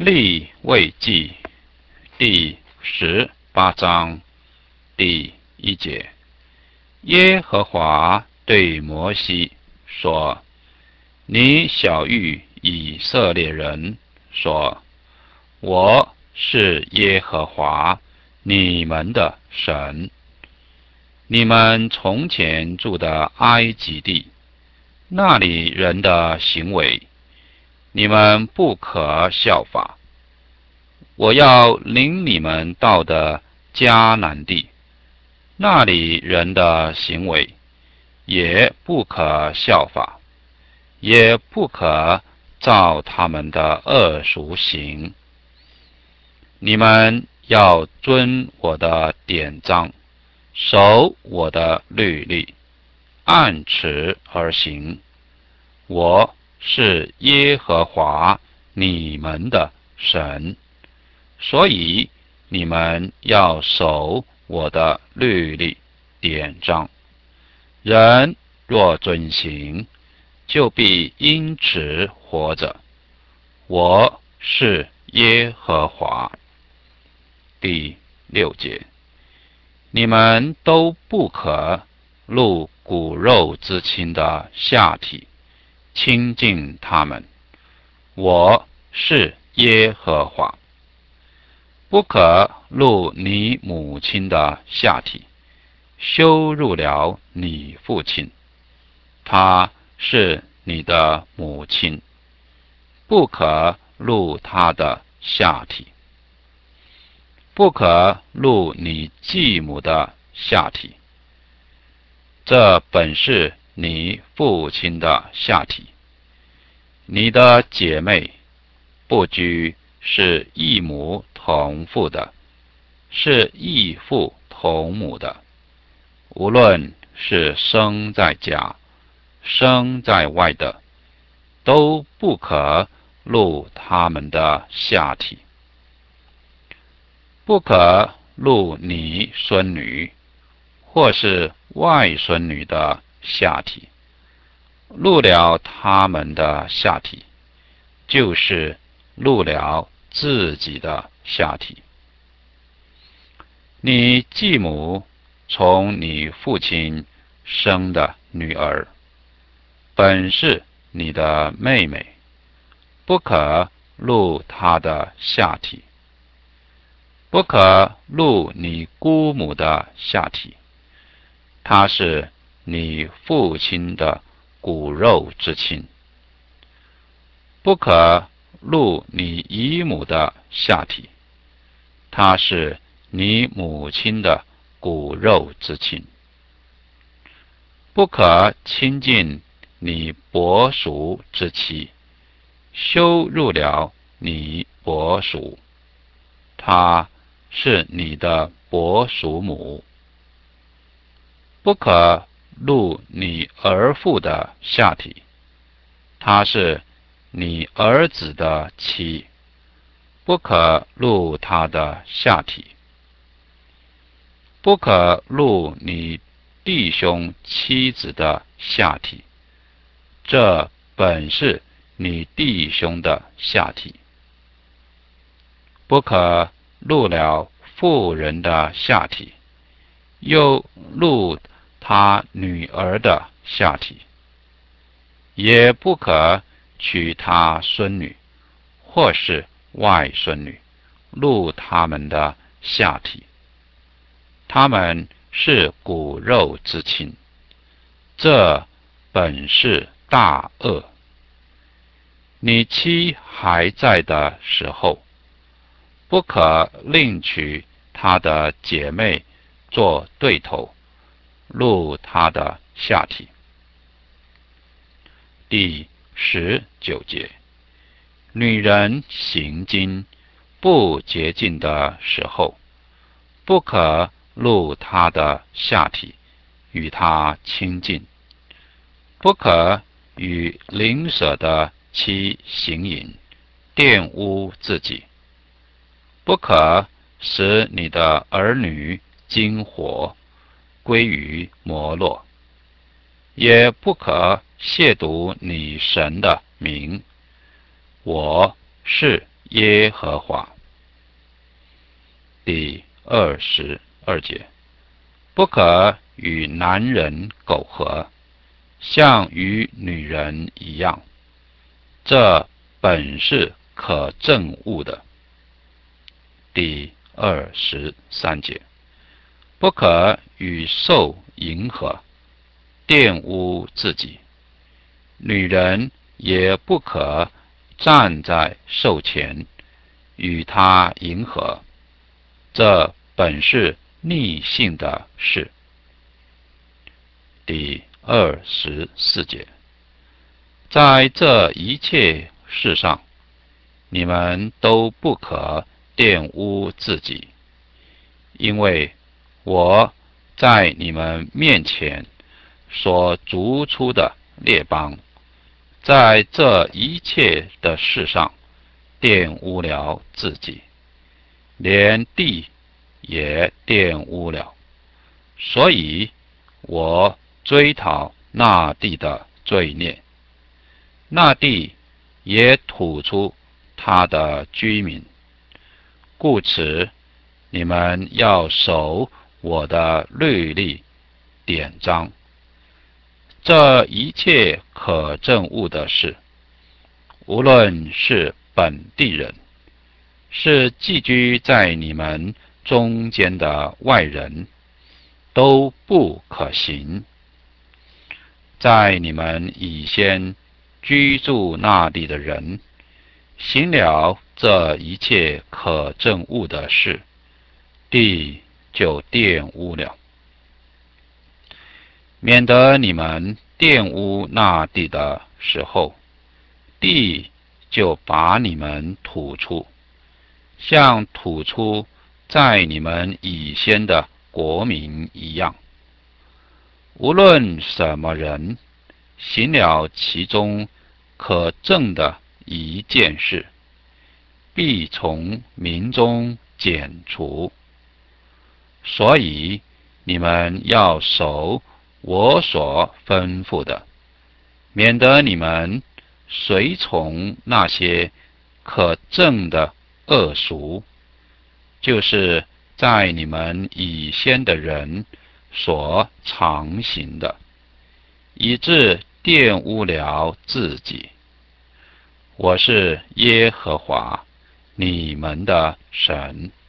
利未记第18章第1节，耶和华对摩西说：你晓谕以色列人说，我是耶和华你们的神。你们从前住的埃及地，那里人的行为，你们不可效法。我要领你们到的迦南地，那里人的行为，也不可效法，也不可照他们的恶俗行。你们要遵我的典章，守我的律例，按此而行。我是耶和华你们的神，所以你们要守我的律例典章。人若遵行，就必因此活着。我是耶和华。第6节，你们都不可入骨肉之亲的下体，亲近他们。我是耶和华。不可入你母亲的下体，羞辱了你父亲，她是你的母亲。不可入她的下体。不可入你继母的下体，这本是你父亲的下体。你的姐妹不拘是异母同父的，是异父同母的，无论是生在家生在外的，都不可入他们的下体。不可入你孙女或是外孙女的下体。入了他们的下体，就是入了自己的下体。你继母从你父亲生的女儿，本是你的妹妹，不可入她的下体。不可入你姑母的下体，她是你父亲的骨肉之亲。不可入你姨母的下体，她是你母亲的骨肉之亲。不可亲近你伯叔之妻，羞辱了你伯叔，她是你的伯叔母。不可入你儿妇的下体，她是你儿子的妻，不可入他的下体。不可入你弟兄妻子的下体，这本是你弟兄的下体。不可入了妇人的下体，又入他女儿的下体。也不可娶他孙女或是外孙女入他们的下体，他们是骨肉之亲，这本是大恶。你妻还在的时候，不可另娶她的姐妹做对头，入她的下体。第19节，女人行经不洁净的时候，不可入她的下体，与她亲近。不可与邻舍的妻行淫，玷污自己。不可使你的儿女经火，归于摩洛。也不可亵渎你神的名。我是耶和华。第22节，不可与男人苟合，像与女人一样，这本是可憎恶的。第23节，不可与兽迎合，玷污自己，女人也不可站在兽前与他迎合，这本是逆性的事。第24节，在这一切事上，你们都不可玷污自己，因为我在你们面前所逐出的列邦，在这一切的事上玷污了自己，连地也玷污了，所以我追讨那地的罪孽，那地也吐出他的居民。故此，你们要守我的律例典章。这一切可憎恶的事，无论是本地人，是寄居在你们中间的外人，都不可行。在你们以先居住那地的人，行了这一切可憎恶的事，地就玷污了，免得你们玷污那地的时候，地就把你们吐出，像吐出在你们以先的国民一样。无论什么人行了其中可憎的一件事，必从民中剪除。所以你们要守我所吩咐的，免得你们随从那些可憎的恶俗，就是在你们以先的人所常行的，以致玷污了自己。我是耶和华你们的神。